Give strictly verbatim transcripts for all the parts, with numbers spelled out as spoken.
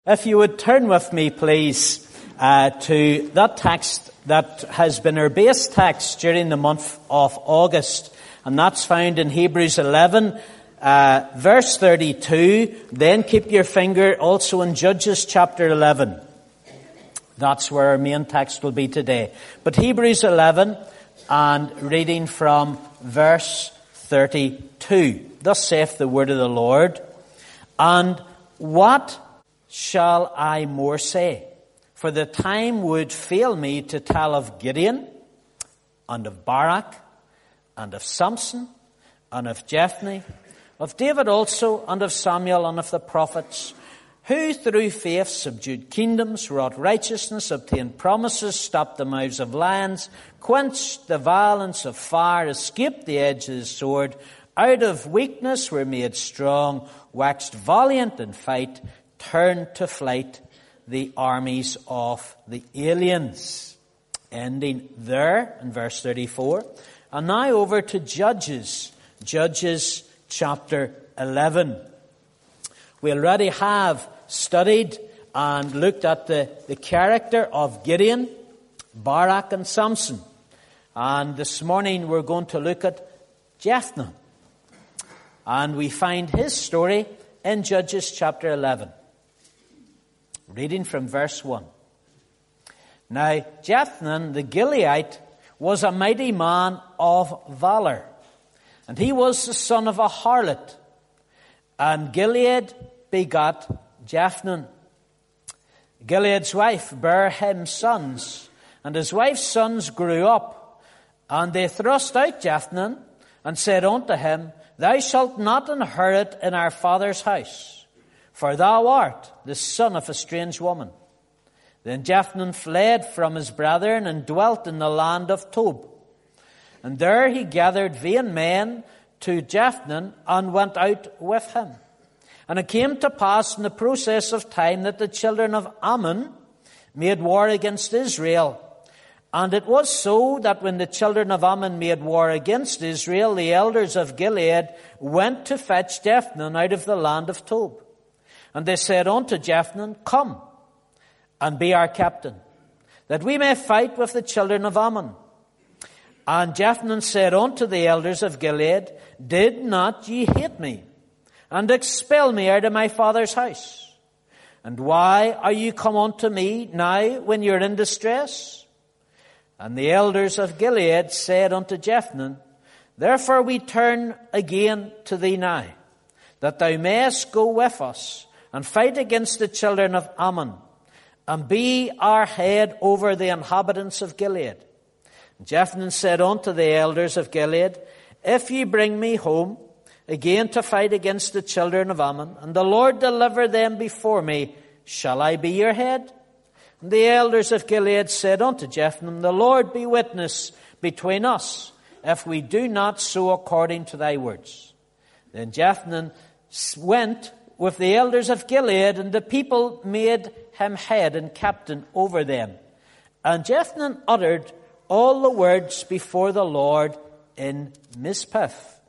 If you would turn with me, please, uh, to that text that has been our base text during the month of August. And that's found in Hebrews eleven, uh, verse thirty-two. Then keep your finger also in Judges chapter eleven. That's where our main text will be today. But Hebrews eleven, and reading from verse thirty-two. Thus saith the word of the Lord. And what shall I more say? For the time would fail me to tell of Gideon, and of Barak, and of Samson, and of Jephthah, of David also, and of Samuel, and of the prophets, who through faith subdued kingdoms, wrought righteousness, obtained promises, stopped the mouths of lions, quenched the violence of fire, escaped the edge of the sword, out of weakness were made strong, waxed valiant in fight, turned to flight the armies of the aliens. Ending there in verse thirty-four. And now over to Judges. Judges chapter eleven. We already have studied and looked at the, the character of Gideon, Barak and Samson. And this morning we're going to look at Jephthah. And we find his story in Judges chapter eleven. Reading from verse one. Now, Jephthah the Gileadite was a mighty man of valor, and he was the son of a harlot. And Gilead begat Jephthah. Gilead's wife bare him sons, and his wife's sons grew up, and they thrust out Jephthah, and said unto him, Thou shalt not inherit in our father's house, for thou art the son of a strange woman. Then Jephthah fled from his brethren and dwelt in the land of Tob. And there he gathered vain men to Jephthah and went out with him. And it came to pass in the process of time that the children of Ammon made war against Israel. And it was so that when the children of Ammon made war against Israel, the elders of Gilead went to fetch Jephthah out of the land of Tob. And they said unto Jephthah, Come and be our captain, that we may fight with the children of Ammon. And Jephthah said unto the elders of Gilead, Did not ye hate me, and expel me out of my father's house? And why are you come unto me now when you are in distress? And the elders of Gilead said unto Jephthah, Therefore we turn again to thee now, that thou mayest go with us, and fight against the children of Ammon, and be our head over the inhabitants of Gilead. And Jephthah said unto the elders of Gilead, If ye bring me home again to fight against the children of Ammon, and the Lord deliver them before me, shall I be your head? And the elders of Gilead said unto Jephthah, The Lord be witness between us, if we do not so according to thy words. Then Jephthah went with the elders of Gilead, and the people made him head and captain over them. And Jephthah uttered all the words before the Lord in Mizpah.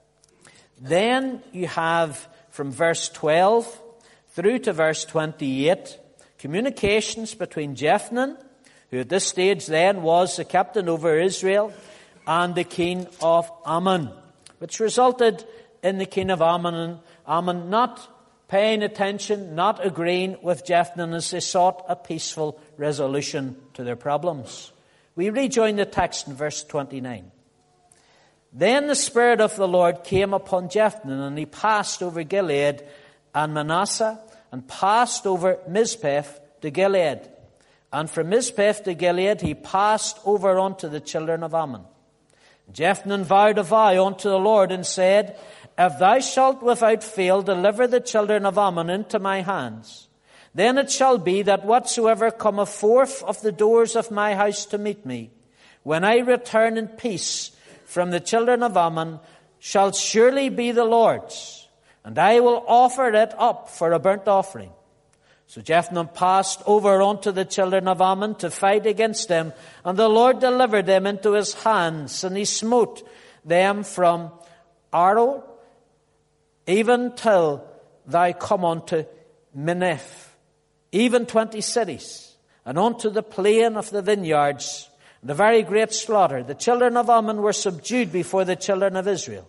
Then you have from verse twelve through to verse twenty-eight, communications between Jephthah, who at this stage then was the captain over Israel, and the king of Ammon, which resulted in the king of Ammon, Ammon not paying attention, not agreeing with Jephthah as they sought a peaceful resolution to their problems. We rejoin the text in verse twenty-nine. Then the Spirit of the Lord came upon Jephthah, and he passed over Gilead and Manasseh, and passed over Mizpah to Gilead. And from Mizpah to Gilead he passed over unto the children of Ammon. Jephthah vowed a vow unto the Lord, and said, If thou shalt without fail deliver the children of Ammon into my hands, then it shall be that whatsoever cometh forth of the doors of my house to meet me, when I return in peace from the children of Ammon, shall surely be the Lord's, and I will offer it up for a burnt offering. So Jephthah passed over unto the children of Ammon to fight against them, and the Lord delivered them into his hands, and he smote them from Aroer, even till thou come unto Minith. even twenty cities, and unto the plain of the vineyards, and a very great slaughter. The children of Ammon were subdued before the children of Israel.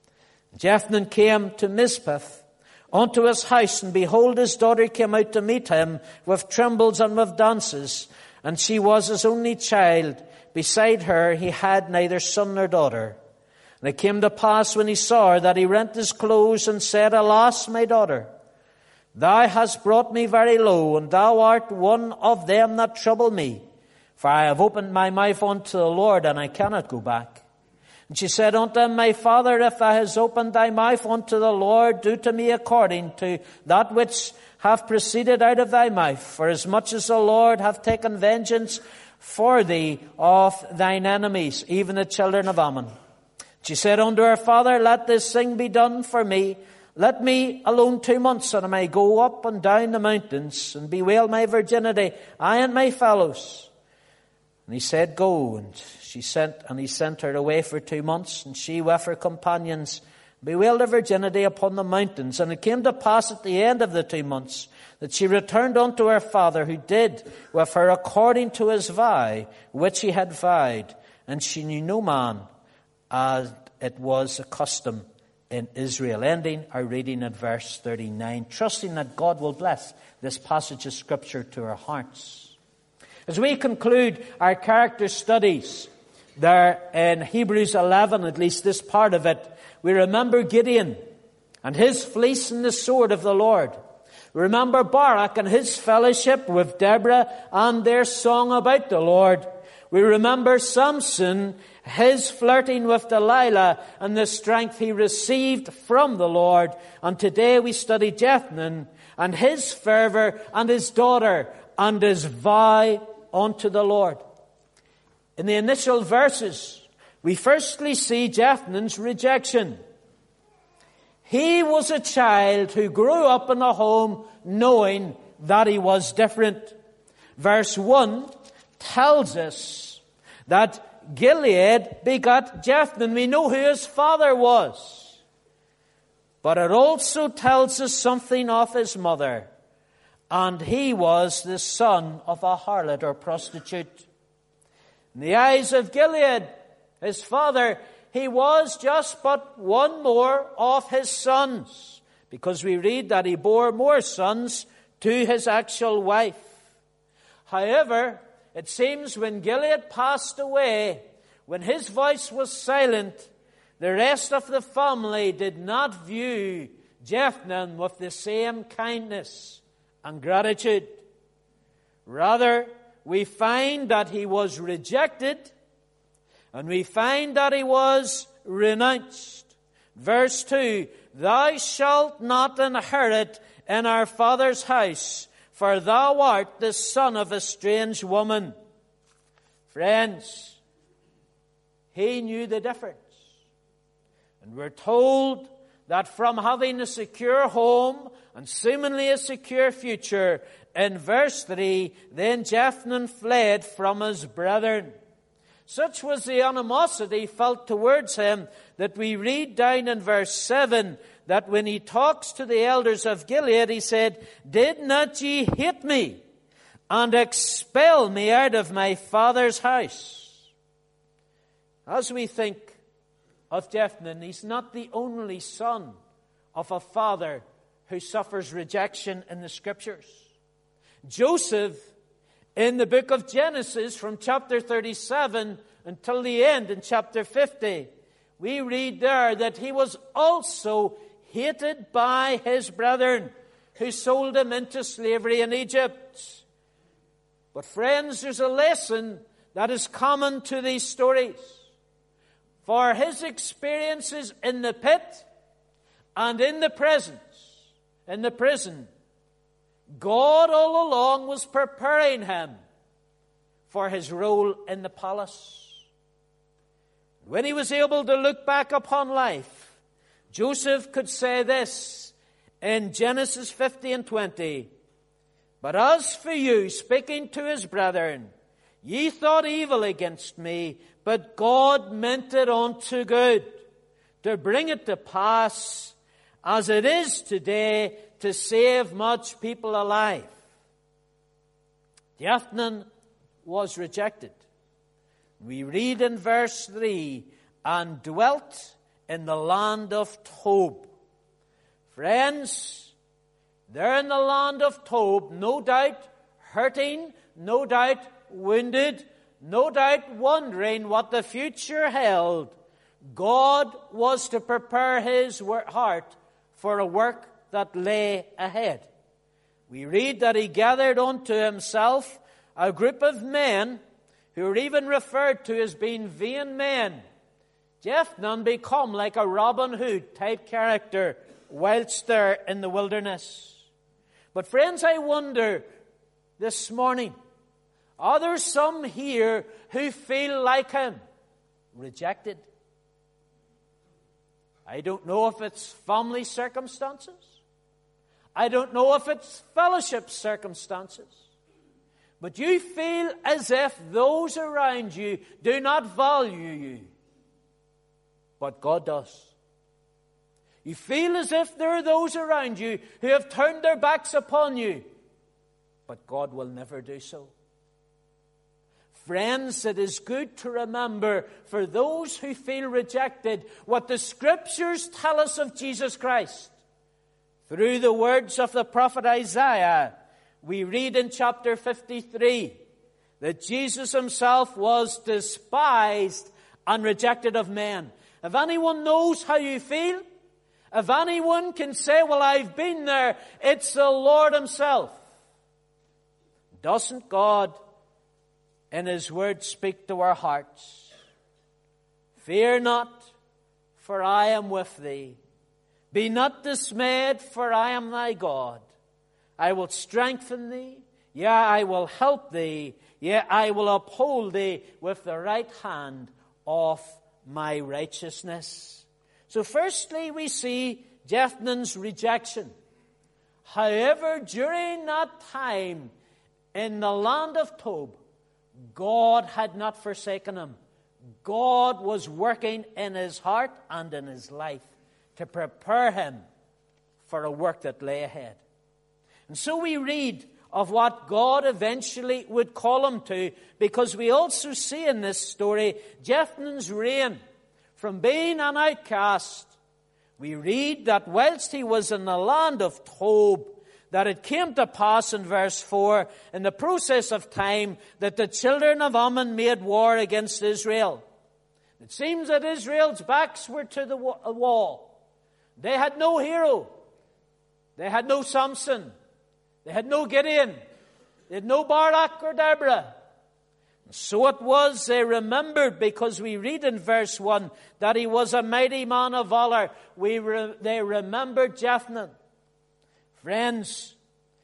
Jephthah came to Mizpah, unto his house, and behold, his daughter came out to meet him with timbrels and with dances, and she was his only child. Beside her he had neither son nor daughter. And it came to pass when he saw her that he rent his clothes and said, Alas, my daughter, thou hast brought me very low, and thou art one of them that trouble me. For I have opened my mouth unto the Lord, and I cannot go back. And she said unto him, My father, if thou hast opened thy mouth unto the Lord, do to me according to that which hath proceeded out of thy mouth. For as much as the Lord hath taken vengeance for thee of thine enemies, even the children of Ammon. She said unto her father, Let this thing be done for me. Let me alone two months, and I may go up and down the mountains, and bewail my virginity, I and my fellows. And he said, Go. And she sent, and he sent her away for two months, and she with her companions bewailed her virginity upon the mountains. And it came to pass at the end of the two months that she returned unto her father, who did with her according to his vow, which he had vowed. And she knew no man, as it was a custom in Israel. Ending our reading at verse thirty-nine, trusting that God will bless this passage of Scripture to our hearts. As we conclude our character studies there in Hebrews eleven, at least this part of it, we remember Gideon and his fleece and the sword of the Lord. We remember Barak and his fellowship with Deborah and their song about the Lord. We remember Samson, his flirting with Delilah, and the strength he received from the Lord. And today we study Jephthah and his fervor and his daughter and his vow unto the Lord. In the initial verses, we firstly see Jephthah's rejection. He was a child who grew up in a home knowing that he was different. Verse one tells us that Gilead begot Jephthah. We know who his father was. But it also tells us something of his mother. And he was the son of a harlot or prostitute. In the eyes of Gilead, his father, he was just but one more of his sons, because we read that he bore more sons to his actual wife. However, it seems when Gilead passed away, when his voice was silent, the rest of the family did not view Jephthah with the same kindness and gratitude. Rather, we find that he was rejected, and we find that he was renounced. Verse two, Thou shalt not inherit in our father's house, for thou art the son of a strange woman. Friends, he knew the difference. And we're told that from having a secure home and seemingly a secure future, in verse three, then Jephthah fled from his brethren. Such was the animosity felt towards him that we read down in verse seven that when he talks to the elders of Gilead, he said, Did not ye hate me and expel me out of my father's house? As we think of Jephthah, he's not the only son of a father who suffers rejection in the Scriptures. Joseph, in the book of Genesis, from chapter thirty-seven until the end in chapter fifty, we read there that he was also hated by his brethren who sold him into slavery in Egypt. But friends, there's a lesson that is common to these stories. For his experiences in the pit and in the presence, in the prison, God all along was preparing him for his role in the palace. When he was able to look back upon life, Joseph could say this in Genesis fifty and twenty, But as for you, speaking to his brethren, ye thought evil against me, but God meant it unto good, to bring it to pass, as it is today, to save much people alive. Jephthah was rejected. We read in verse three, and dwelt in the land of Tob. Friends, there in the land of Tob, no doubt hurting, no doubt wounded, no doubt wondering what the future held, God was to prepare his heart for a work that lay ahead. We read that he gathered unto himself a group of men who are even referred to as being vain men. Jephthah become like a Robin Hood type character whilst there in the wilderness. But friends, I wonder this morning, are there some here who feel like him, rejected? I don't know if it's family circumstances. I don't know if it's fellowship circumstances. But you feel as if those around you do not value you. But God does. You feel as if there are those around you who have turned their backs upon you. But God will never do so. Friends, it is good to remember for those who feel rejected what the Scriptures tell us of Jesus Christ. Through the words of the prophet Isaiah, we read in chapter fifty-three that Jesus himself was despised and rejected of men. If anyone knows how you feel, if anyone can say, well, I've been there, it's the Lord himself. Doesn't God in his word speak to our hearts? Fear not, for I am with thee. Be not dismayed, for I am thy God. I will strengthen thee. Yea, I will help thee. Yea, I will uphold thee with the right hand of my righteousness. So firstly, we see Jephthah's rejection. However, during that time in the land of Tob, God had not forsaken him. God was working in his heart and in his life to prepare him for a work that lay ahead. And so we read of what God eventually would call him to, because we also see in this story Jephthah's reign from being an outcast. We read that whilst he was in the land of Tob, that it came to pass in verse four, in the process of time, that the children of Ammon made war against Israel. It seems that Israel's backs were to the wall. They had no hero. They had no Samson. They had no Gideon. They had no Barak or Deborah. And so it was they remembered, because we read in verse one that he was a mighty man of valor. We re, they remembered Jephthah. Friends,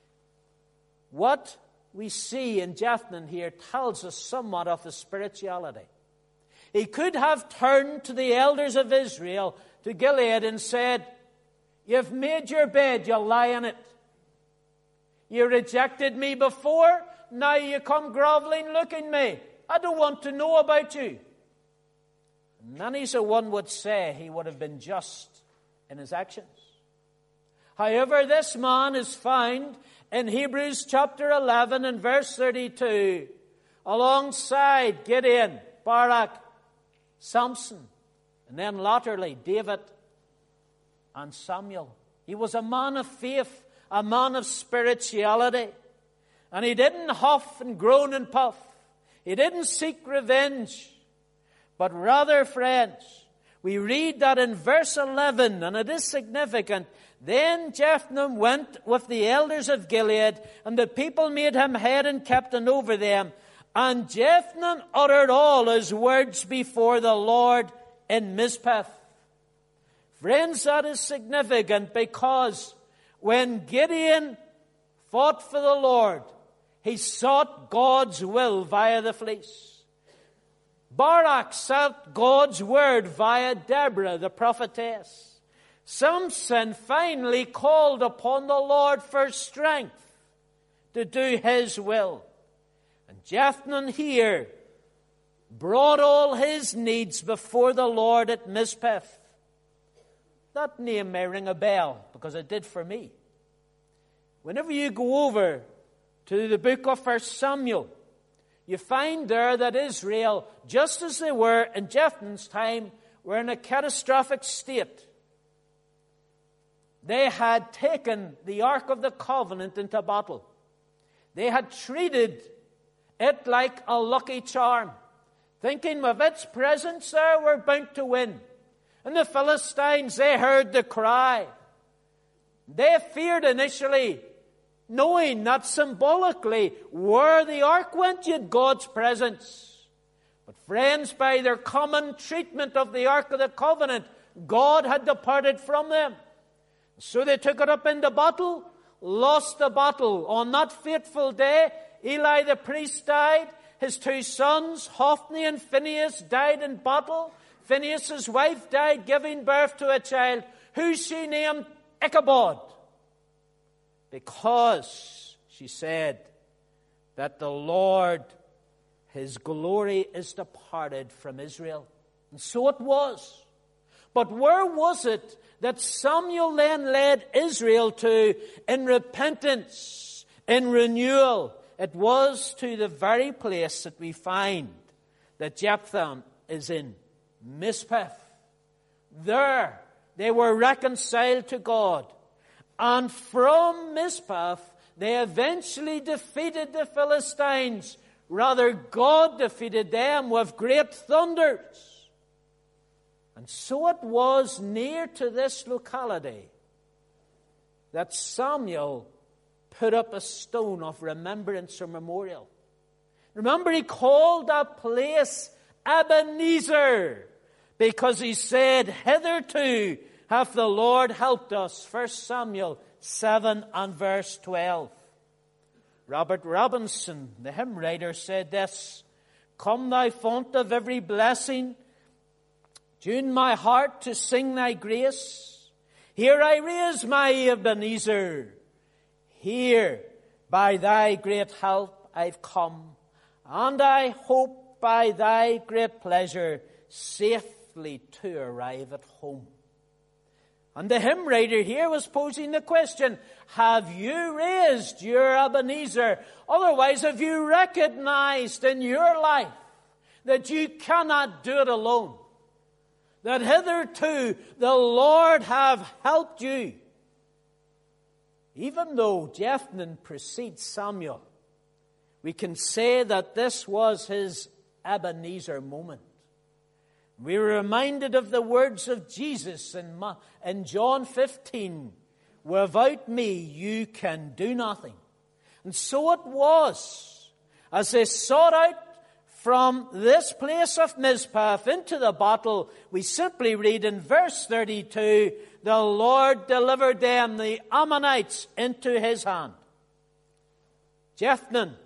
what we see in Jephthah here tells us somewhat of his spirituality. He could have turned to the elders of Israel, to Gilead, and said, you've made your bed, you'll lie in it. You rejected me before, now you come groveling looking me. I don't want to know about you. Many a one would say he would have been just in his actions. However, this man is found in Hebrews chapter eleven and verse thirty-two, alongside Gideon, Barak, Samson, and then latterly David and Samuel. He was a man of faith, a man of spirituality. And he didn't huff and groan and puff. He didn't seek revenge. But rather, friends, we read that in verse eleven, and it is significant, then Jephthah went with the elders of Gilead, and the people made him head and captain over them. And Jephthah uttered all his words before the Lord in Mizpah. Friends, that is significant, because when Gideon fought for the Lord, he sought God's will via the fleece. Barak sought God's word via Deborah, the prophetess. Samson finally called upon the Lord for strength to do his will. And Jephthah here brought all his needs before the Lord at Mizpah. That name may ring a bell, because it did for me. Whenever you go over to the book of First Samuel, you find there that Israel, just as they were in Jephthah's time, were in a catastrophic state. They had taken the Ark of the Covenant into battle. They had treated it like a lucky charm, thinking with its presence there we're bound to win. And the Philistines, they heard the cry. They feared initially, knowing that symbolically where the ark went, you had God's presence. But friends, by their common treatment of the Ark of the Covenant, God had departed from them. So they took it up into battle, lost the battle. On that fateful day, Eli the priest died. His two sons, Hophni and Phinehas, died in battle. Phinehas' wife died giving birth to a child who she named Ichabod, because she said that the Lord, His glory is departed from Israel. And so it was. But where was it that Samuel then led Israel to in repentance, in renewal? It was to the very place that we find that Jephthah is in, Mizpah. There they were reconciled to God. And from Mizpah, they eventually defeated the Philistines. Rather, God defeated them with great thunders. And so it was near to this locality that Samuel put up a stone of remembrance or memorial. Remember, he called that place Ebenezer, because he said, hitherto hath the Lord helped us. First Samuel seven and verse twelve. Robert Robinson, the hymn writer, said this: Come thy fount of every blessing, tune my heart to sing thy grace. Here I raise my Ebenezer. Here by thy great help I've come, and I hope by thy great pleasure safely to arrive at home. And the hymn writer here was posing the question, have you raised your Ebenezer? Otherwise, have you recognized in your life that you cannot do it alone? That hitherto the Lord have helped you. Even though Jephthah precedes Samuel, we can say that this was his Ebenezer moment. We are reminded of the words of Jesus in, in John fifteen. Without me you can do nothing. And so it was, as they sought out from this place of Mizpah into the battle, we simply read in verse thirty-two, the Lord delivered them, the Ammonites, into his hand. Jephthah,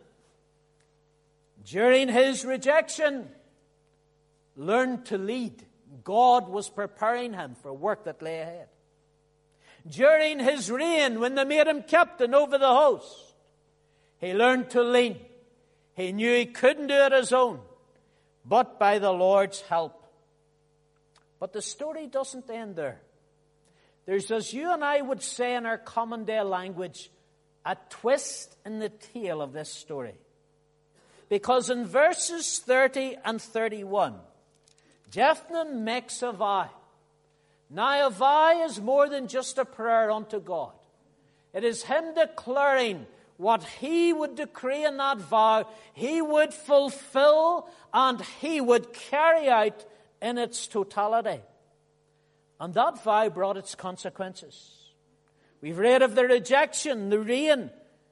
during his rejection, learned to lead. God was preparing him for work that lay ahead. During his reign, when they made him captain over the host, he learned to lean. He knew he couldn't do it his own, but by the Lord's help. But the story doesn't end there. There's, as you and I would say in our common day language, a twist in the tale of this story. Because in verses thirty and thirty-one, Jephthah makes a vow. Now, a vow is more than just a prayer unto God. It is him declaring what he would decree in that vow, he would fulfill and he would carry out in its totality. And that vow brought its consequences. We've read of the rejection, the rain.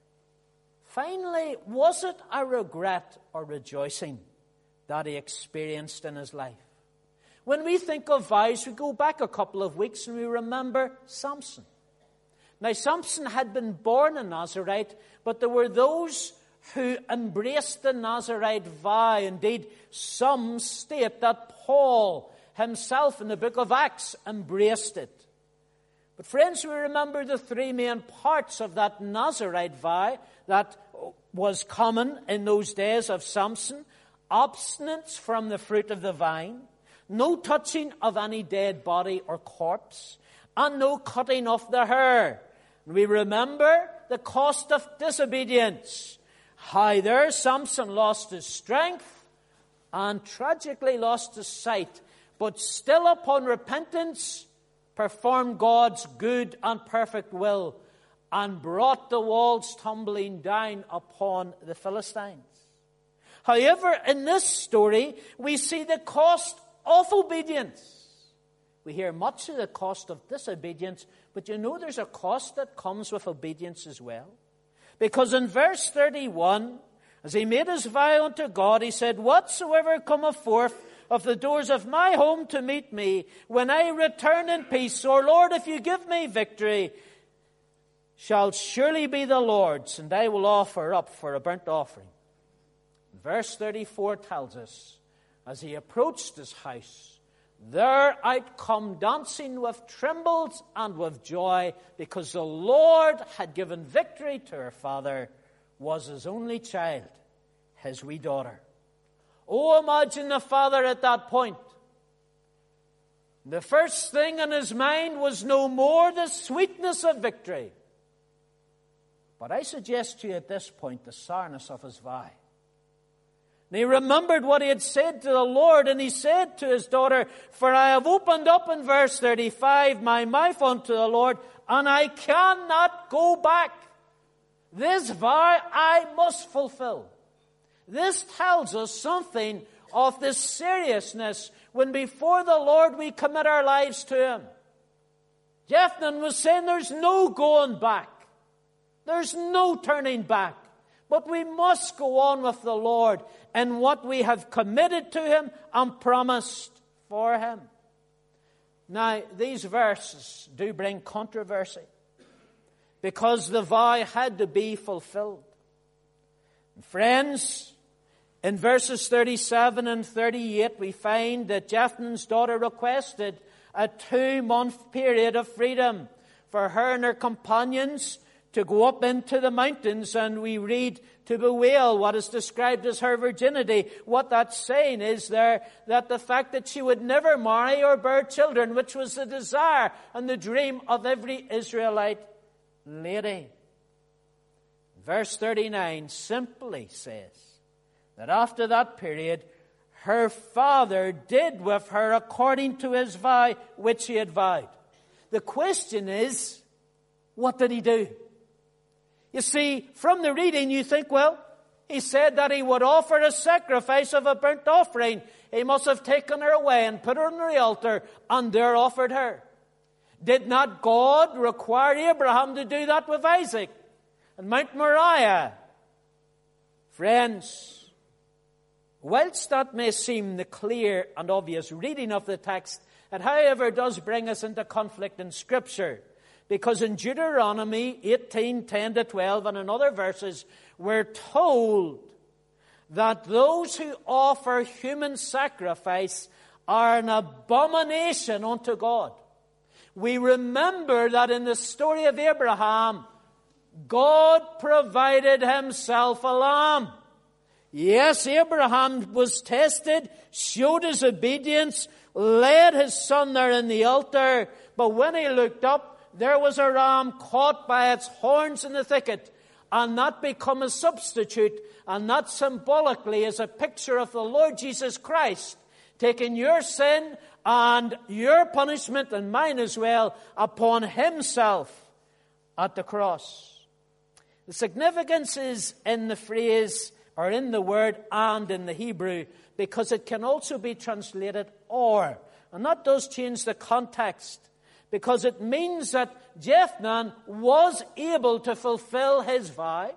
Finally, was it a regret or rejoicing that he experienced in his life? When we think of vows, we go back a couple of weeks and we remember Samson. Now, Samson had been born a Nazirite, but there were those who embraced the Nazirite vow. Indeed, some state that Paul himself in the book of Acts embraced it. But friends, we remember the three main parts of that Nazirite vow that was common in those days of Samson. Abstinence from the fruit of the vine, no touching of any dead body or corpse, and no cutting of the hair. We remember the cost of disobedience. how there Samson lost his strength and tragically lost his sight, but still upon repentance performed God's good and perfect will and brought the walls tumbling down upon the Philistines. However, in this story, we see the cost of obedience. We hear much of the cost of disobedience, but you know there's a cost that comes with obedience as well. Because in verse thirty-one, as he made his vow unto God, he said, "Whatsoever cometh forth of the doors of my home to meet me, when I return in peace, or Lord, if you give me victory, shall surely be the Lord's, and I will offer up for a burnt offering." Verse thirty-four tells us, as he approached his house, there out come dancing with trembles and with joy, because the Lord had given victory to her father, was his only child, his wee daughter. Oh, imagine the father at that point. The first thing in his mind was no more the sweetness of victory, but I suggest to you at this point the sourness of his vow. And he remembered what he had said to the Lord, and he said to his daughter, "For I have opened up," in verse thirty-five, "my mouth unto the Lord, and I cannot go back. This vow I must fulfill." This tells us something of the seriousness when before the Lord we commit our lives to Him. Jephthah was saying there's no going back. There's no turning back. But we must go on with the Lord in what we have committed to Him and promised for Him. Now, these verses do bring controversy because the vow had to be fulfilled. And friends, in verses thirty-seven and thirty-eight, we find that Jephthah's daughter requested a two-month period of freedom for her and her companions to go up into the mountains, and we read to bewail what is described as her virginity. What that's saying is there that the fact that she would never marry or bear children, which was the desire and the dream of every Israelite lady. Verse thirty-nine simply says that after that period, her father did with her according to his vow which he had vowed. The question is, what did he do? You see, from the reading you think, well, he said that he would offer a sacrifice of a burnt offering. He must have taken her away and put her on the altar and there offered her. Did not God require Abraham to do that with Isaac and Mount Moriah? Friends, whilst that may seem the clear and obvious reading of the text, it however does bring us into conflict in Scripture. Because in Deuteronomy eighteen, ten to twelve and in other verses, we're told that those who offer human sacrifice are an abomination unto God. We remember that in the story of Abraham, God provided Himself a lamb. Yes, Abraham was tested, showed his obedience, led his son there in the altar, but when he looked up, there was a ram caught by its horns in the thicket, and that become a substitute, and that symbolically is a picture of the Lord Jesus Christ, taking your sin and your punishment and mine as well upon Himself at the cross. The significance is in the phrase, or in the word "and" in the Hebrew, because it can also be translated "or." And that does change the context, because it means that Jephthah was able to fulfill his vow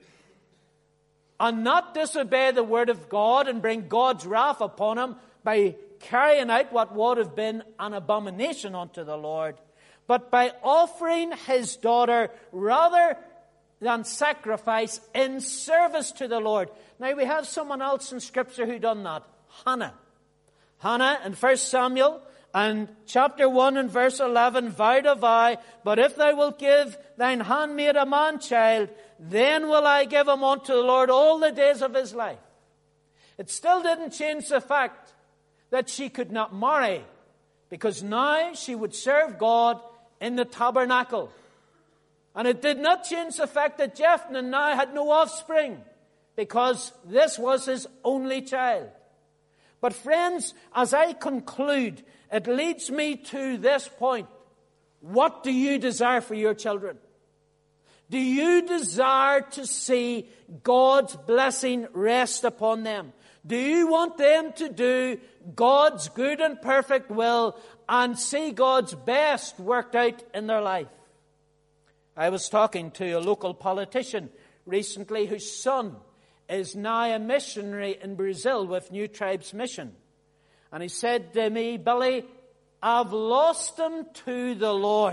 and not disobey the word of God and bring God's wrath upon him by carrying out what would have been an abomination unto the Lord, but by offering his daughter rather than sacrifice in service to the Lord. Now we have someone else in Scripture who done that. Hannah. Hannah in First Samuel and chapter one and verse eleven vowed a vow, "But if thou wilt give thine handmaid a man-child, then will I give him unto the Lord all the days of his life." It still didn't change the fact that she could not marry, because now she would serve God in the tabernacle. And it did not change the fact that Jephthah now had no offspring. because this was his only child. But friends, as I conclude, it leads me to this point. What do you desire for your children? Do you desire to see God's blessing rest upon them? Do you want them to do God's good and perfect will and see God's best worked out in their life? I was talking to a local politician recently whose son is now a missionary in Brazil with New Tribes Mission. And he said to me, Billy, I've lost him to the Lord,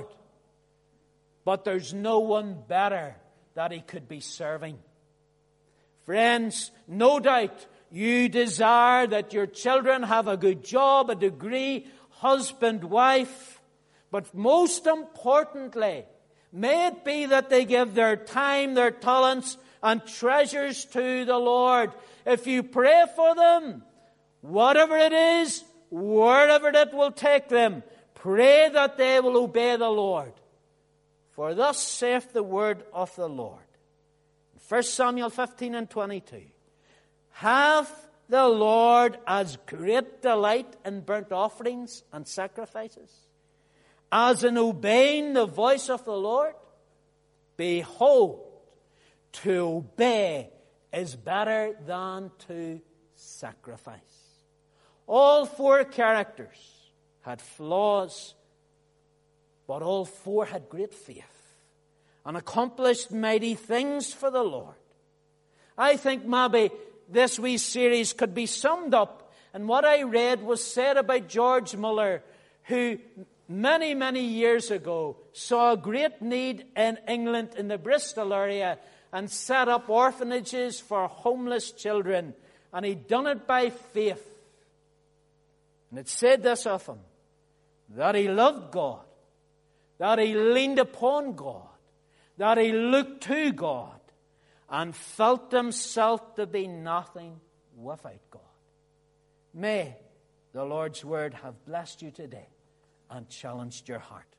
but there's no one better that he could be serving. Friends, no doubt you desire that your children have a good job, a degree, husband, wife. But most importantly, may it be that they give their time, their talents, and treasures to the Lord. If you pray for them, whatever it is, wherever it will take them, pray that they will obey the Lord. For thus saith the word of the Lord. First Samuel fifteen and twenty-two. Hath the Lord as great delight in burnt offerings and sacrifices as in obeying the voice of the Lord? Behold, to obey is better than to sacrifice. All four characters had flaws, but all four had great faith and accomplished mighty things for the Lord. I think maybe this wee series could be summed up in what I read was said about George Muller, who many, many years ago saw a great need in England in the Bristol area and set up orphanages for homeless children. And he'd done it by faith. And it said this of him, that he loved God, that he leaned upon God, that he looked to God, and felt himself to be nothing without God. May the Lord's word have blessed you today and challenged your heart.